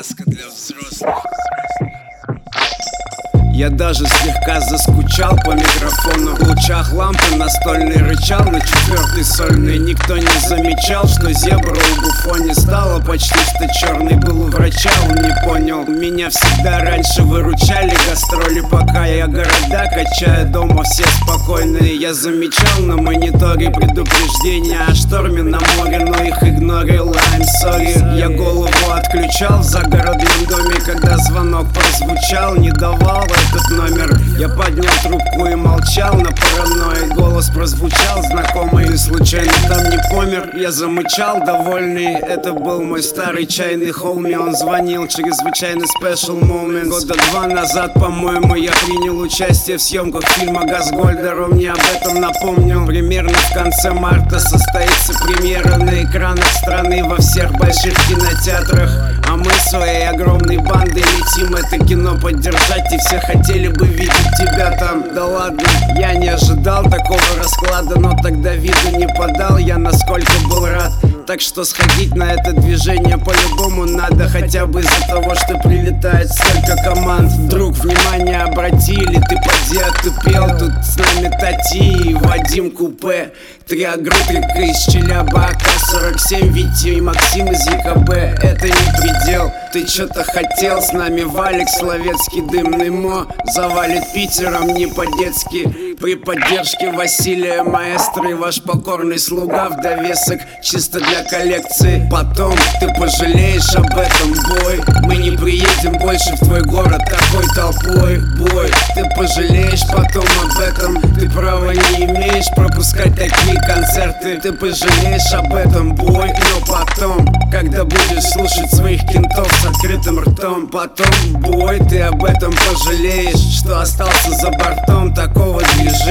Сказка для взрослых. Я даже слегка заскучал по микрофону. В лучах лампы настольный рычал на четвертый сольный. Никто не замечал, что зебра у Буфони стала почти что черный. Был у врача, он не понял. Меня всегда раньше выручали гастроли, пока я города качаю, дома все спокойные. Я замечал на мониторе предупреждения о шторме на море, но их игнорил, I'm sorry. Я голову отключал в загородном доме, когда звонок прозвучал. Не давал этот номер. Я поднял трубку и молчал на паранойи. Голос прозвучал знакомый. Ты случайно там не помер? Я замычал, довольный. Это был мой старый чайный хоуми. Он звонил, чрезвычайно special moment. Года 2 назад, по-моему, я принял участие в съемках фильма Газгольдер. Он мне об этом напомнил. Примерно в конце марта состоится премьера на экранах страны, во всех больших кинотеатрах. А мы своей огромной бандой летим это кино поддержать, и все хотели бы видеть тебя там. Да ладно, я не ожидал такого расклада, но тогда виду не подал я, насколько был рад. Так что сходить на это движение по-любому надо, хотя бы из-за того, что прилетает столько команд. Вдруг внимание обратили, ты поди отупел. Тут с нами Тати и Вадим Купе, 3 агруппика из Челяба, АК-47, Витя и Максим из ЕКБ. Это не предел, ты чё-то хотел с нами, Валик, Словецкий, Дымный Мо завалит Питером не по-детски. При поддержке Василия Маэстро и ваш покорный слуга в довесок, чисто для коллекции. Потом ты пожалеешь об этом, бой. Мы не приедем больше в твой город такой толпой, бой. Ты пожалеешь потом об этом. Ты права не имеешь пропускать такие концерты. Ты пожалеешь об этом, бой. Но потом, когда будешь слушать своих кентов с открытым ртом, потом, бой, ты об этом пожалеешь, что остался за бортом такого движения.